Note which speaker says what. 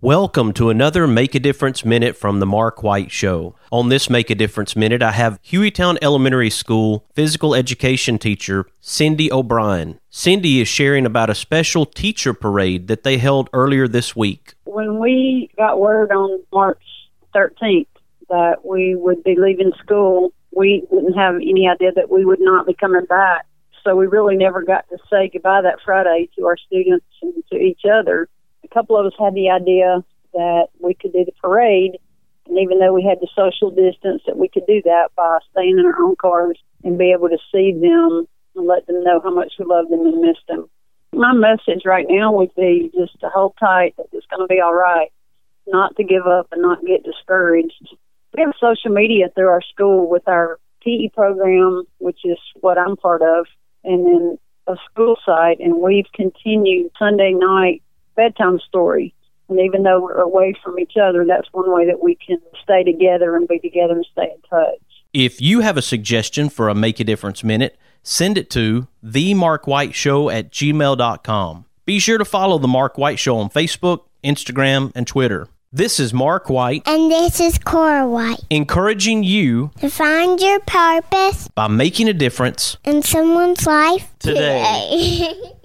Speaker 1: Welcome to another Make a Difference Minute from the Mark White Show. On this Make a Difference Minute, I have Hueytown Elementary School physical education teacher Cindy O'Brien. Cindy is sharing about a special teacher parade that they held earlier this week.
Speaker 2: When we got word on March 13th that we would be leaving school, we didn't have any idea that we would not be coming back. So we really never got to say goodbye that Friday to our students and to each other. A couple of us had the idea that we could do the parade, and even though we had the social distance, that we could do that by staying in our own cars and be able to see them and let them know how much we love them and miss them. My message right now would be just to hold tight, that it's going to be all right, not to give up and not get discouraged. We have social media through our school with our PE program, which is what I'm part of, and then a school site, and we've continued Sunday night bedtime story. And even though we're away from each other, that's one way that we can stay together and be together and stay in touch.
Speaker 1: If you have a suggestion for a Make a Difference Minute, send it to themarkwhiteshow@gmail.com. Be sure to follow The Mark White Show on Facebook, Instagram, and Twitter. This is Mark White.
Speaker 3: And this is Cora White.
Speaker 1: Encouraging you
Speaker 3: to find your purpose
Speaker 1: by making a difference
Speaker 3: in someone's life
Speaker 1: today.